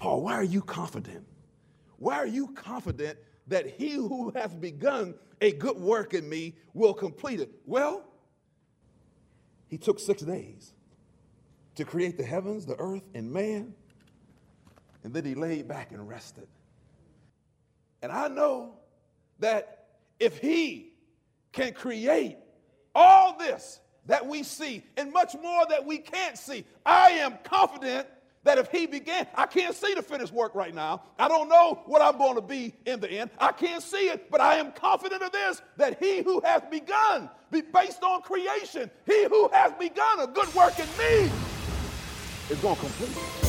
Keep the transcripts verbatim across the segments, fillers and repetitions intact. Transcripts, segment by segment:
Paul, why are you confident? Why are you confident that he who hath begun a good work in me will complete it? Well, he took six days to create the heavens, the earth, and man, and then he laid back and rested. And I know that if he can create all this that we see and much more that we can't see, I am confident that if he began, I can't see the finished work right now. I don't know what I'm going to be in the end. I can't see it, but I am confident of this, that he who hath begun, be based on creation, he who has begun a good work in me is going to complete it.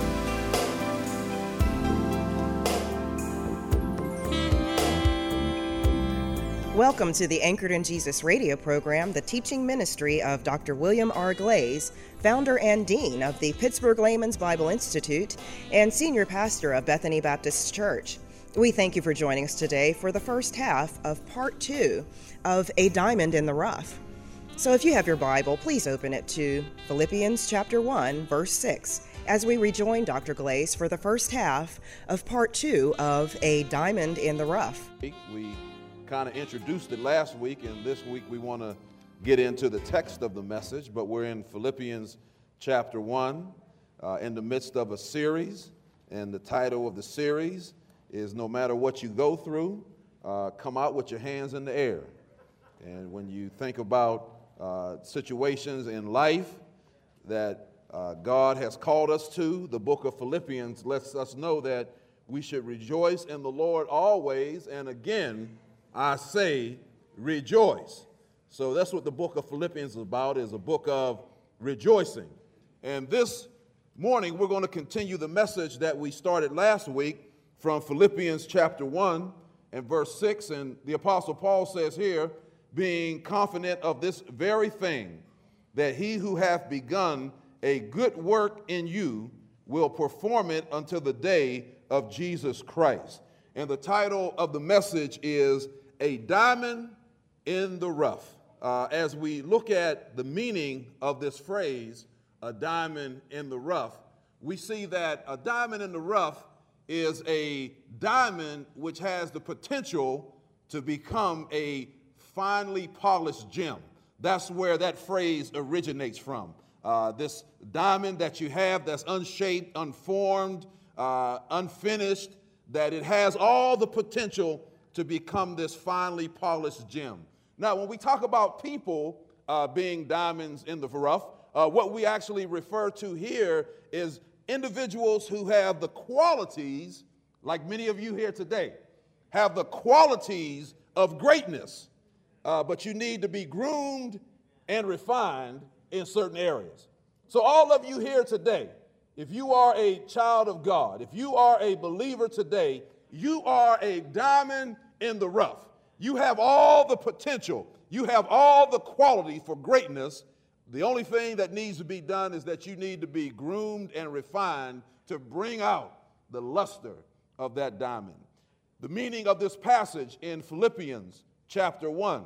Welcome to the Anchored in Jesus radio program, the teaching ministry of Doctor William R. Glaze, founder and dean of the Pittsburgh Layman's Bible Institute and senior pastor of Bethany Baptist Church. We thank you for joining us today for the first half of part two of A Diamond in the Rough. So if you have your Bible, please open it to Philippians chapter one, verse six, as we rejoin Doctor Glaze for the first half of part two of A Diamond in the Rough. We kind of introduced it last week, and this week we want to get into the text of the message, but we're in Philippians chapter one, uh, in the midst of a series, and the title of the series is No Matter What You Go Through, uh, Come Out With Your Hands in the Air. And when you think about uh, situations in life that uh, God has called us to, the book of Philippians lets us know that we should rejoice in the Lord always, and again, I say rejoice. So that's what the book of Philippians is about, is a book of rejoicing. And this morning we're going to continue the message that we started last week from Philippians chapter one and verse six. And the Apostle Paul says here, being confident of this very thing, that he who hath begun a good work in you will perform it until the day of Jesus Christ. And the title of the message is A Diamond in the Rough. Uh, as we look at the meaning of this phrase, a diamond in the rough, we see that a diamond in the rough is a diamond which has the potential to become a finely polished gem. That's where that phrase originates from. Uh, this diamond that you have that's unshaped, unformed, uh, unfinished, that it has all the potential to become this finely polished gem. Now, when we talk about people uh, being diamonds in the rough, uh, what we actually refer to here is individuals who have the qualities, like many of you here today, have the qualities of greatness, uh, but you need to be groomed and refined in certain areas. So all of you here today, if you are a child of God, if you are a believer today, you are a diamond in the rough. You have all the potential. You have all the quality for greatness. The only thing that needs to be done is that you need to be groomed and refined to bring out the luster of that diamond. The meaning of this passage in Philippians chapter one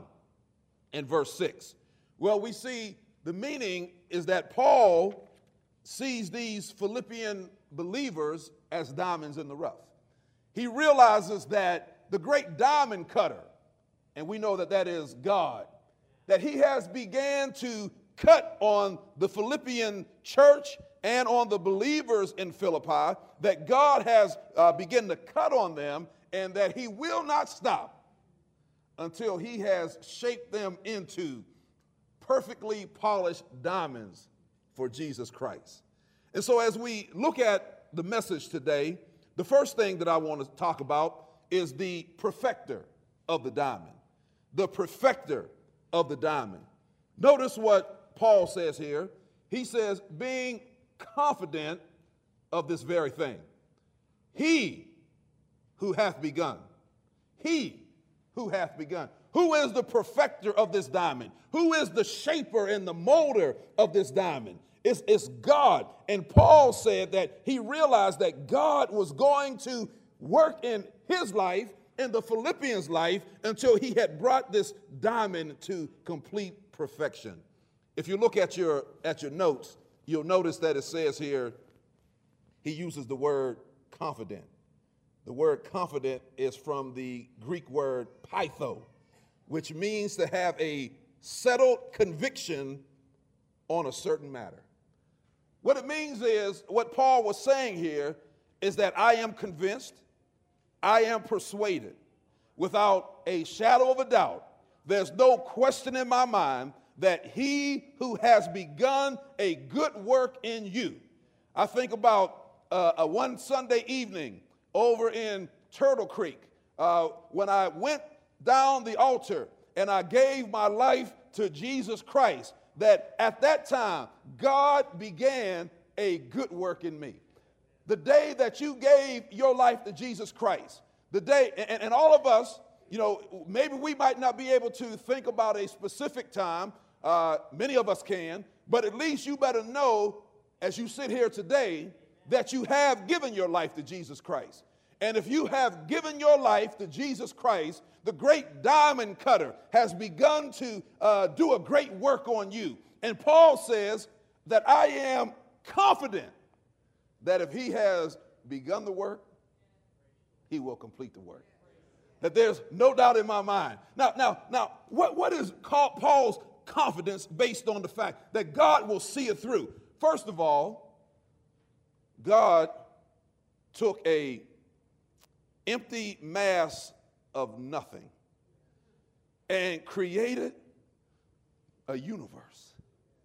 and verse six. Well, we see the meaning is that Paul sees these Philippian believers as diamonds in the rough. He realizes that the great diamond cutter, and we know that that is God, that he has began to cut on the Philippian church and on the believers in Philippi, that God has uh, begun to cut on them, and that he will not stop until he has shaped them into perfectly polished diamonds for Jesus Christ. And so as we look at the message today, the first thing that I want to talk about is the perfecter of the diamond. The perfecter of the diamond. Notice what Paul says here. He says, being confident of this very thing. He who hath begun. He who hath begun. Who is the perfecter of this diamond? Who is the shaper and the molder of this diamond? It's, it's God. And Paul said that he realized that God was going to work in his life, in the Philippians' life, until he had brought this diamond to complete perfection. If you look at your, at your notes, you'll notice that it says here, he uses the word confident. The word confident is from the Greek word pytho, which means to have a settled conviction on a certain matter. What it means is, what Paul was saying here is that I am convinced, I am persuaded, without a shadow of a doubt. There's no question in my mind that he who has begun a good work in you. I think about uh, a one Sunday evening over in Turtle Creek uh, when I went down the altar and I gave my life to Jesus Christ, that at that time God began a good work in me. The day that you gave your life to Jesus Christ, the day, and, and all of us, you know, maybe we might not be able to think about a specific time. Uh, many of us can, but at least you better know as you sit here today that you have given your life to Jesus Christ. And if you have given your life to Jesus Christ, the great diamond cutter has begun to uh, do a great work on you. And Paul says that I am confident that if he has begun the work, he will complete the work. That there's no doubt in my mind. Now, now, now, what, what is Paul's confidence based on the fact that God will see it through? First of all, God took a empty mass of nothing and created a universe.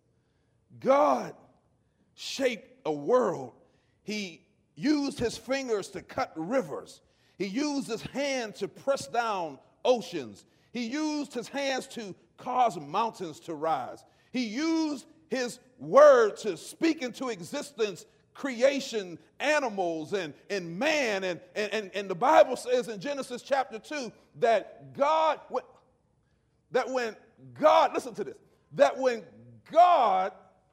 God shaped a world. He used his fingers to cut rivers. He used his hand to press down oceans. He used his hands to cause mountains to rise. He used his word to speak into existence creation, animals, and, and man. And, and, and the Bible says in Genesis chapter two that God, that when God, listen to this, that when God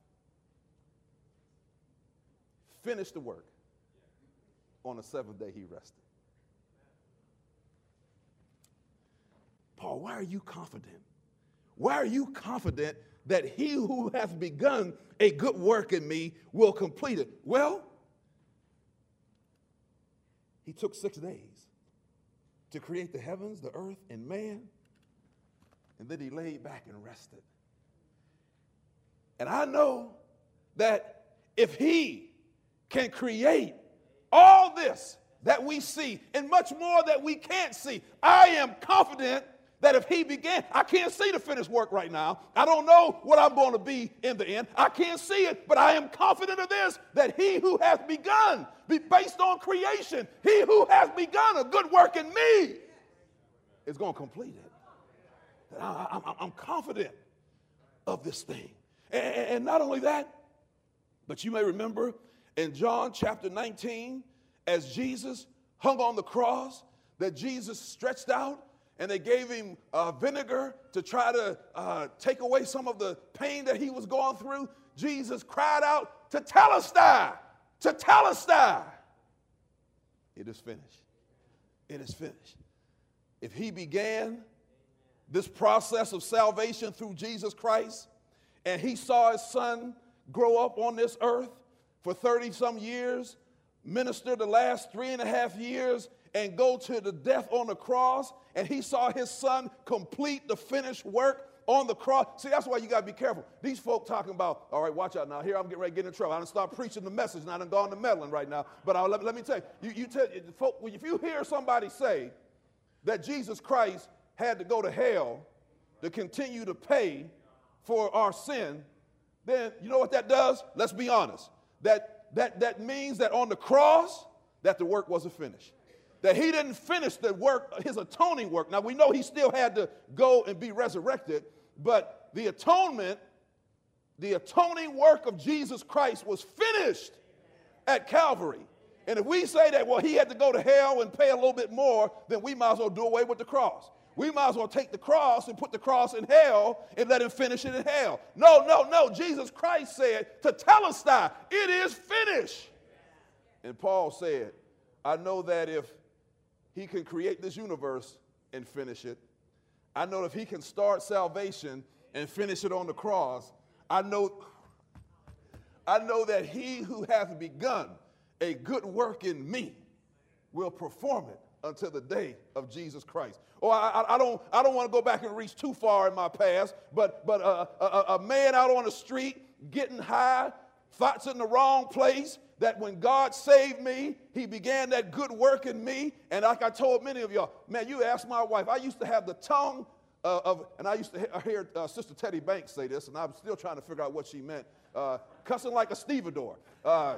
finished the work, on the seventh day he rested. Paul, why are you confident? Why are you confident that he who hath begun a good work in me will complete it? Well, he took six days to create the heavens, the earth, and man, and then he laid back and rested. And I know that if he can create all this that we see and much more that we can't see, I am confident that if he began, I can't see the finished work right now. I don't know what I'm going to be in the end. I can't see it, but I am confident of this, that he who hath begun, be based on creation, he who has begun a good work in me is going to complete it. I, I, I'm confident of this thing. And, and not only that, but you may remember in John chapter nineteen, as Jesus hung on the cross, that Jesus stretched out and they gave him uh, vinegar to try to uh, take away some of the pain that he was going through. Jesus cried out, "Tetelestai, tetelestai." It is finished. It is finished. If he began this process of salvation through Jesus Christ, and he saw his son grow up on this earth for thirty some years, minister the last three and a half years, and go to the death on the cross, and he saw his son complete the finished work on the cross. See, that's why you got to be careful. These folk talking about, all right, watch out now. Here I'm getting ready to get in trouble. I done start preaching the message, and I done gone to meddling right now. But I'll, let, let me tell you, you, you tell, folk, if you hear somebody say that Jesus Christ had to go to hell to continue to pay for our sin, then you know what that does? Let's be honest. That, that, that means that on the cross, that the work wasn't finished. That he didn't finish the work, his atoning work. Now, we know he still had to go and be resurrected, but the atonement, the atoning work of Jesus Christ was finished at Calvary. And if we say that, well, he had to go to hell and pay a little bit more, then we might as well do away with the cross. We might as well take the cross and put the cross in hell and let him finish it in hell. No, no, no. Jesus Christ said, "Tetelestai, it is finished." And Paul said, I know that if he can create this universe and finish it, I know if he can start salvation and finish it on the cross, I know, I know that he who hath begun a good work in me will perform it until the day of Jesus Christ. Or I, I, I don't, I don't want to go back and reach too far in my past, but, but uh, a, a man out on the street getting high, thoughts in the wrong place, that when God saved me, he began that good work in me. And like I told many of y'all, man, you ask my wife, I used to have the tongue uh, of, and I used to he- hear uh, Sister Teddy Banks say this, and I'm still trying to figure out what she meant, uh, cussing like a stevedore. Uh,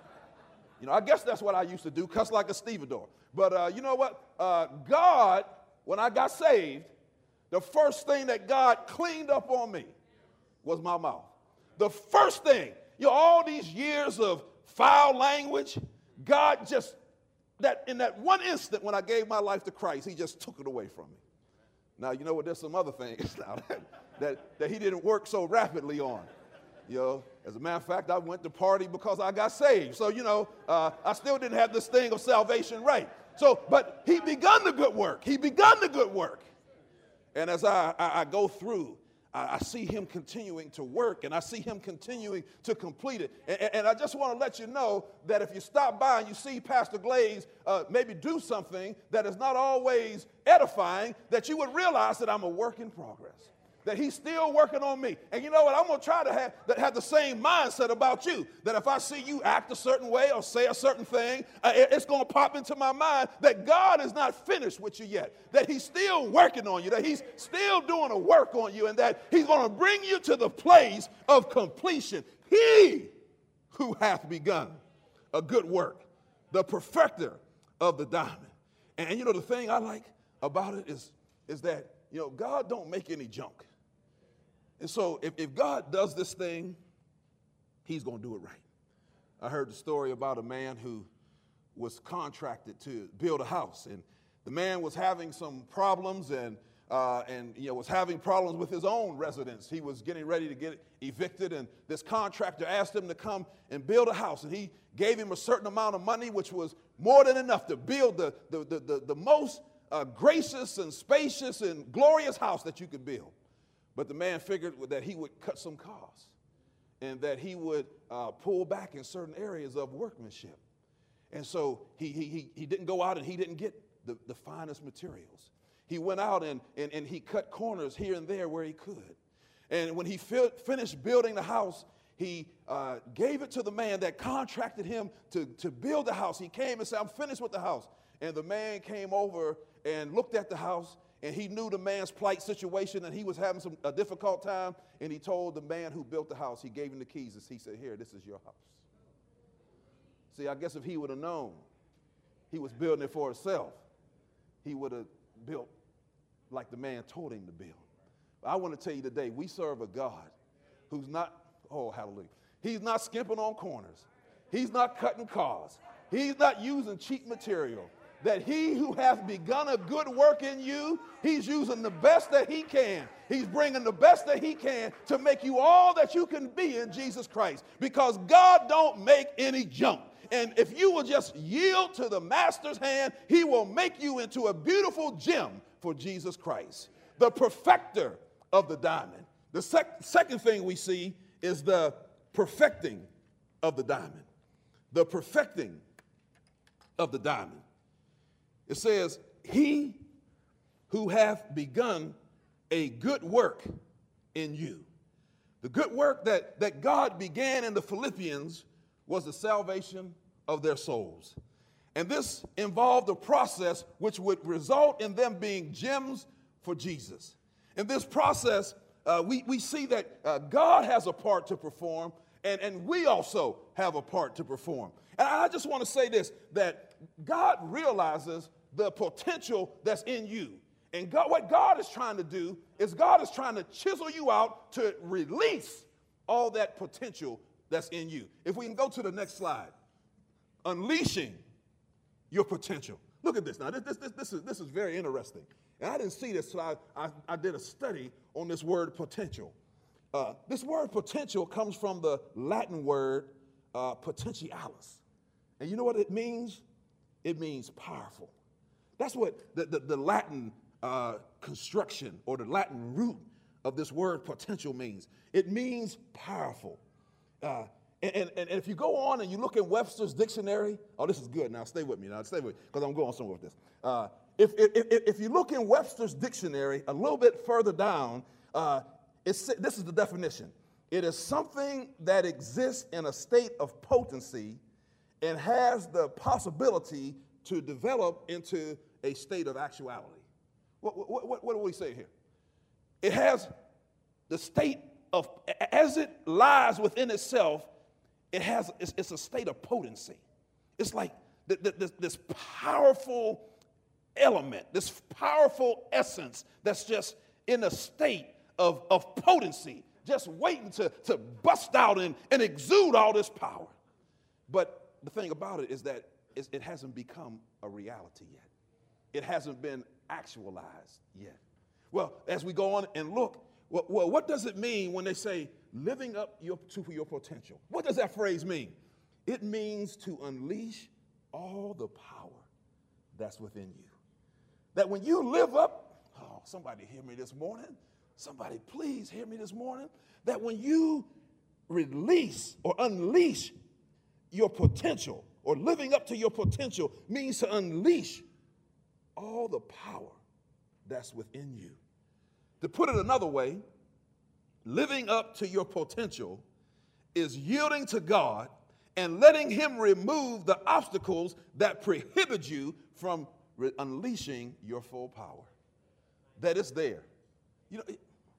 you know, I guess that's what I used to do, cuss like a stevedore. But uh, you know what? Uh, God, when I got saved, the first thing that God cleaned up on me was my mouth. The first thing, you know, all these years of foul language, God just, that in that one instant when I gave my life to Christ, he just took it away from me. Now, you know what, there's some other things now that, that, that he didn't work so rapidly on. You know, as a matter of fact, I went to party because I got saved. So, you know, uh, I still didn't have this thing of salvation right. So, but he begun the good work. He begun the good work. And as I, I, I go through, I see him continuing to work, and I see him continuing to complete it. And, and I just want to let you know that if you stop by and you see Pastor Glaze uh, maybe do something that is not always edifying, that you would realize that I'm a work in progress, that he's still working on me. And you know what? I'm going to try to have, that have the same mindset about you, that if I see you act a certain way or say a certain thing, uh, it, it's going to pop into my mind that God is not finished with you yet, that he's still working on you, that he's still doing a work on you, and that he's going to bring you to the place of completion. He who hath begun a good work, the perfecter of the diamond. And, and you know, the thing I like about it is, is that, you know, God don't make any junk. And so if, if God does this thing, he's going to do it right. I heard the story about a man who was contracted to build a house, and the man was having some problems and, uh, and you know, was having problems with his own residence. He was getting ready to get evicted, and this contractor asked him to come and build a house, and he gave him a certain amount of money, which was more than enough to build the, the, the, the, the most uh, gracious and spacious and glorious house that you could build. But the man figured that he would cut some costs and that he would uh, pull back in certain areas of workmanship. And so he, he, he didn't go out and he didn't get the, the finest materials. He went out and, and, and he cut corners here and there where he could. And when he fi- finished building the house, he uh, gave it to the man that contracted him to, to build the house. He came and said, I'm finished with the house. And the man came over and looked at the house, and he knew the man's plight situation, and he was having some a difficult time, and he told the man who built the house, he gave him the keys, and he said, here, this is your house. See, I guess if he would have known he was building it for himself, he would have built like the man told him to build. But I want to tell you today, we serve a God who's not, oh, hallelujah, he's not skimping on corners. He's not cutting cars. He's not using cheap material. That he who hath begun a good work in you, he's using the best that he can. He's bringing the best that he can to make you all that you can be in Jesus Christ. Because God don't make any junk. And if you will just yield to the master's hand, he will make you into a beautiful gem for Jesus Christ. The perfecter of the diamond. The sec- second thing we see is the perfecting of the diamond. The perfecting of the diamond. It says, he who hath begun a good work in you. The good work that, that God began in the Philippians was the salvation of their souls. And this involved a process which would result in them being gems for Jesus. In this process, uh, we, we see that uh, God has a part to perform, and, and we also have a part to perform. And I just want to say this, that God realizes the potential that's in you. And God, what God is trying to do is God is trying to chisel you out to release all that potential that's in you. If we can go to the next slide. Unleashing your potential. Look at this now. This, this, this, is, this is very interesting. And I didn't see this, so I, I, I did a study on this word potential. Uh, this word potential comes from the Latin word uh, potentialis. And you know what it means? It means powerful. That's what the, the, the Latin uh, construction or the Latin root of this word potential means. It means powerful. Uh, And, and, and if you go on and you look in Webster's dictionary, oh, this is good. Now, stay with me. Now, stay with me, because I'm going somewhere with this. Uh, if, if, if, if you look in Webster's dictionary a little bit further down, uh, it's, this is the definition. It is something that exists in a state of potency and has the possibility to develop into a state of actuality. What, what, what, what do we say here? It has the state of, as it lies within itself, it has, it's, it's a state of potency. It's like th- th- this, this powerful element, this powerful essence that's just in a state of, of potency, just waiting to, to bust out and, and exude all this power. But the thing about it is that it hasn't become a reality yet. It hasn't been actualized yet. Well, as we go on and look, well, well what does it mean when they say living up your, to your potential? What does that phrase mean? It means to unleash all the power that's within you. That when you live up, oh, somebody hear me this morning. Somebody please hear me this morning. That when you release or unleash your potential, or living up to your potential means to unleash all the power that's within you. To put it another way, living up to your potential is yielding to God and letting him remove the obstacles that prohibit you from re- unleashing your full power. That is there. You know,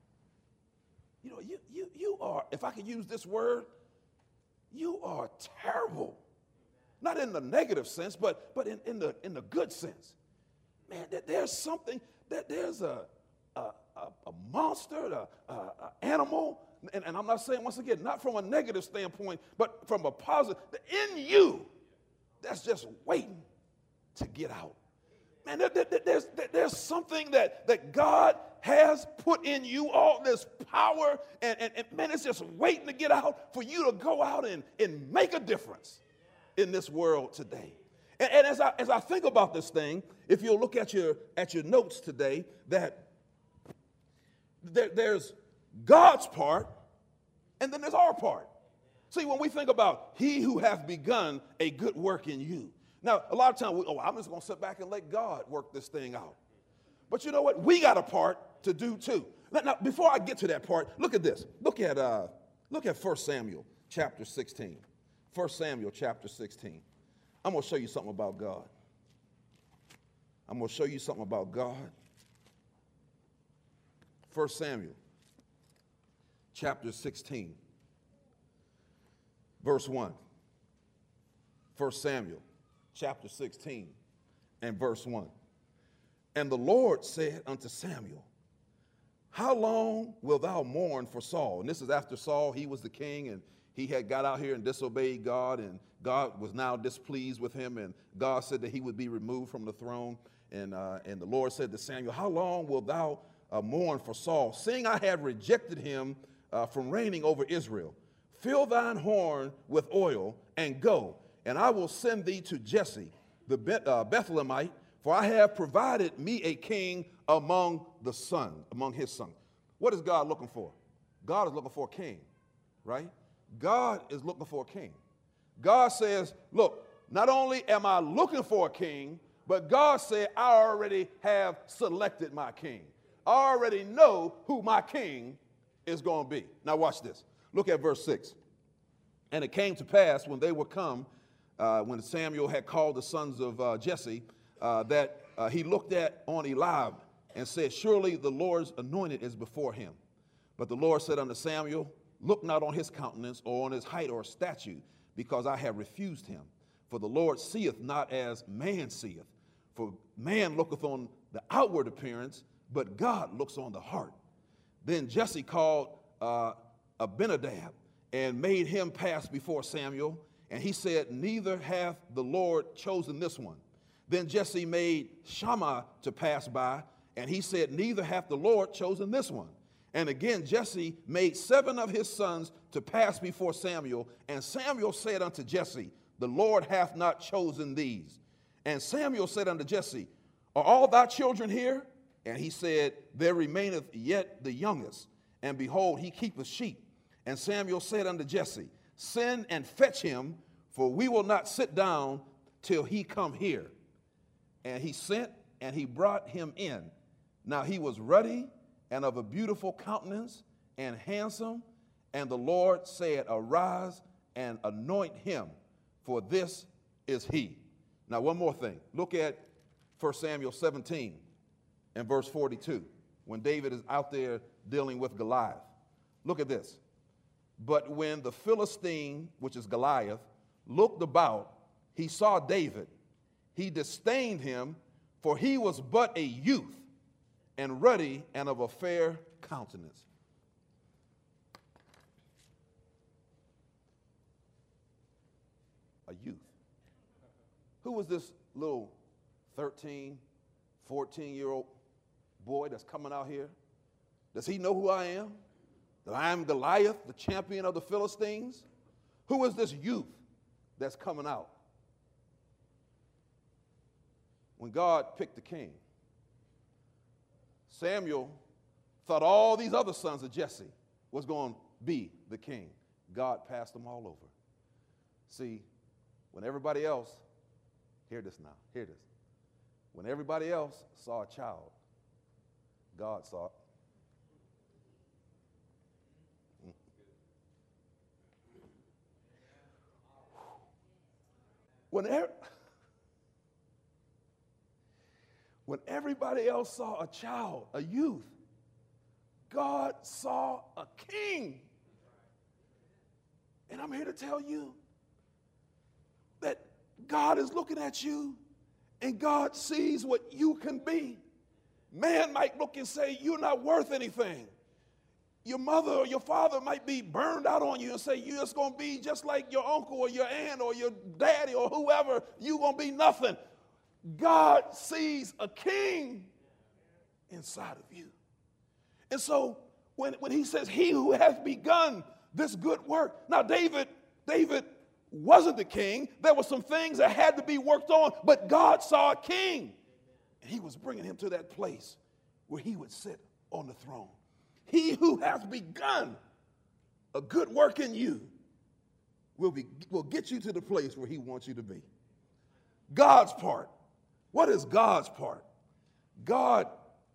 you know, you, you, you are, if I could use this word, you are terrible. Not in the negative sense, but, but in, in, the, in the good sense. Man, that there's something, that there's a, a, a, a monster, a, a, a animal, and, and I'm not saying, once again, not from a negative standpoint, but from a positive, in you, that's just waiting to get out. Man, there, there, there's, there, there's something that, that God has put in you, all this power, and, and, and man, it's just waiting to get out for you to go out and, and make a difference in this world today. And, and as I as I think about this thing, if you'll look at your at your notes today, that there, there's God's part, and then there's our part. See, when we think about he who hath begun a good work in you. Now, a lot of times, we, oh, I'm just going to sit back and let God work this thing out. But you know what? We got a part to do too. Now, now before I get to that part, look at this. Look at uh, look at First Samuel chapter sixteen. First Samuel chapter sixteen. I'm going to show you something about God. I'm going to show you something about God. First Samuel chapter sixteen, verse one. First Samuel chapter sixteen and verse one. And the Lord said unto Samuel, how long wilt thou mourn for Saul? And this is after Saul, he was the king, and he had got out here and disobeyed God, and God was now displeased with him, and God said that he would be removed from the throne. And, uh, and the Lord said to Samuel, how long wilt thou uh, mourn for Saul, seeing I have rejected him uh, from reigning over Israel? Fill thine horn with oil, and go, and I will send thee to Jesse the Beth- uh, Bethlehemite, for I have provided me a king among the son, among his sons. What is God looking for? God is looking for a king, right? God is looking for a king. God says, look, not only am I looking for a king, but God said, I already have selected my king. I already know who my king is going to be. Now watch this. Look at verse six. And it came to pass when they were come, uh, when Samuel had called the sons of uh, Jesse, uh, that uh, he looked at on Eliab and said, surely the Lord's anointed is before him. But the Lord said unto Samuel, look not on his countenance or on his height or statute, because I have refused him. For the Lord seeth not as man seeth. For man looketh on the outward appearance, but God looks on the heart. Then Jesse called uh, Abinadab and made him pass before Samuel. And he said, neither hath the Lord chosen this one. Then Jesse made Shammah to pass by, and he said, neither hath the Lord chosen this one. And again, Jesse made seven of his sons to pass before Samuel. And Samuel said unto Jesse, the Lord hath not chosen these. And Samuel said unto Jesse, are all thy children here? And he said, there remaineth yet the youngest. And behold, he keepeth sheep. And Samuel said unto Jesse, Send and fetch him, for we will not sit down till he come here. And he sent, and he brought him in. Now he was ruddy and of a beautiful countenance and handsome. And the Lord said, arise and anoint him, for this is he. Now one more thing. Look at First Samuel seventeen and verse forty-two, when David is out there dealing with Goliath. Look at this. But when the Philistine, which is Goliath, looked about, he saw David. He disdained him, for he was but a youth, and ruddy and of a fair countenance. A youth. Who was this little thirteen, fourteen-year-old boy that's coming out here? Does he know who I am? That I am Goliath, the champion of the Philistines? Who is this youth that's coming out? When God picked the king, Samuel thought all these other sons of Jesse was going to be the king. God passed them all over. See, when everybody else, hear this now, hear this. When everybody else saw a child, God saw it. When, er- when everybody else saw a child, a youth, God saw a king. And I'm here to tell you that God is looking at you and God sees what you can be. Man might look and say, you're not worth anything. Your mother or your father might be burned out on you and say, you're just going to be just like your uncle or your aunt or your daddy or whoever. You're going to be nothing. God sees a king inside of you. And so when, when he says, he who has begun this good work. Now, David, David wasn't the king. There were some things that had to be worked on, but God saw a king. And he was bringing him to that place where he would sit on the throne. He who has begun a good work in you will, be, will get you to the place where he wants you to be. God's part. What is God's part? God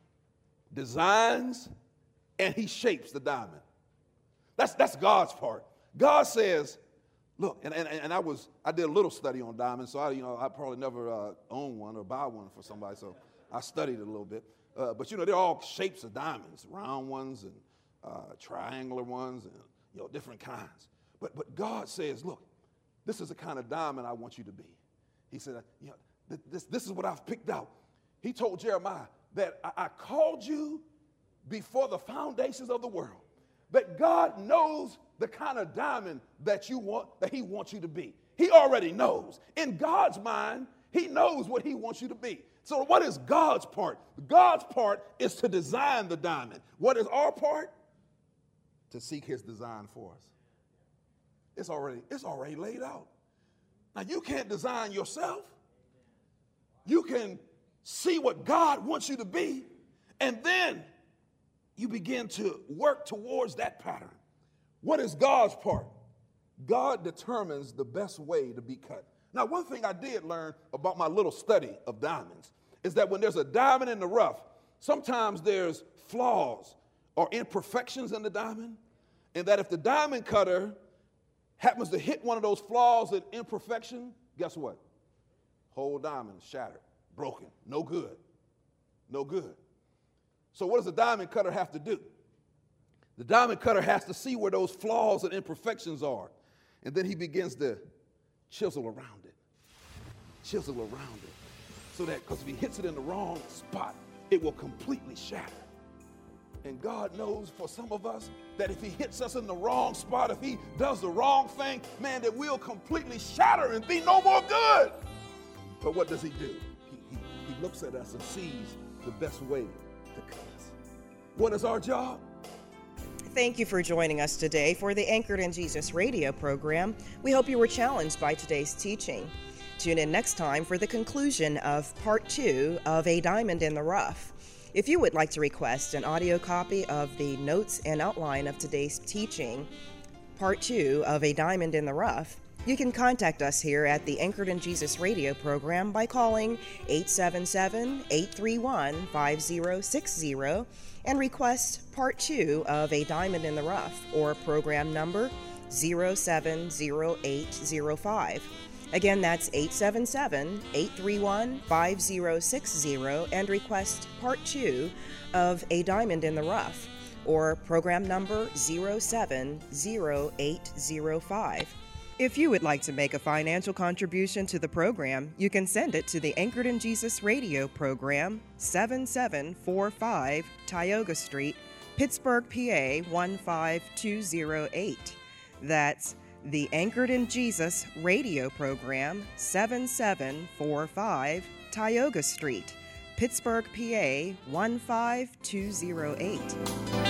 designs and he shapes the diamond. That's, that's God's part. God says, look, and, and, and I was I did a little study on diamonds, so I, you know, I probably never uh, own one or buy one for somebody, so I studied it a little bit. Uh, but, you know, they're all shapes of diamonds, round ones and uh, triangular ones and, you know, different kinds. But but God says, look, this is the kind of diamond I want you to be. He said, you know, th- this, this is what I've picked out. He told Jeremiah that I, I called you before the foundations of the world, that God knows the kind of diamond that you want, that he wants you to be. He already knows. In God's mind, he knows what he wants you to be. So what is God's part? God's part is to design the diamond. What is our part? To seek his design for us. It's already, it's already laid out. Now, you can't design yourself. You can see what God wants you to be, and then you begin to work towards that pattern. What is God's part? God determines the best way to be cut. Now, one thing I did learn about my little study of diamonds is that when there's a diamond in the rough, sometimes there's flaws or imperfections in the diamond, and that if the diamond cutter happens to hit one of those flaws and imperfection, guess what? Whole diamond is shattered, broken, no good, no good. So what does the diamond cutter have to do? The diamond cutter has to see where those flaws and imperfections are, and then he begins to chisel around it, chisel around it, so that, because if he hits it in the wrong spot, it will completely shatter. And God knows for some of us that if he hits us in the wrong spot, if he does the wrong thing, man, that we'll completely shatter and be no more good. But what does he do? He, he, he looks at us and sees the best way to cut us. What is our job? Thank you for joining us today for the Anchored in Jesus radio program. We hope you were challenged by today's teaching. Tune in next time for the conclusion of part two of A Diamond in the Rough. If you would like to request an audio copy of the notes and outline of today's teaching, part two of A Diamond in the Rough, you can contact us here at the Anchored in Jesus radio program by calling eight seven seven, eight three one, five zero six zero and request part two of A Diamond in the Rough, or program number zero seven zero eight zero five. Again, that's eight seven seven, eight three one, five zero six zero and request part two of A Diamond in the Rough, or program number zero seven zero eight zero five. If you would like to make a financial contribution to the program, you can send it to the Anchored in Jesus radio program, seven seven four five Tioga Street, Pittsburgh, P A one five two zero eight. That's the Anchored in Jesus radio program, seven seven four five Tioga Street, Pittsburgh, P A one five two zero eight.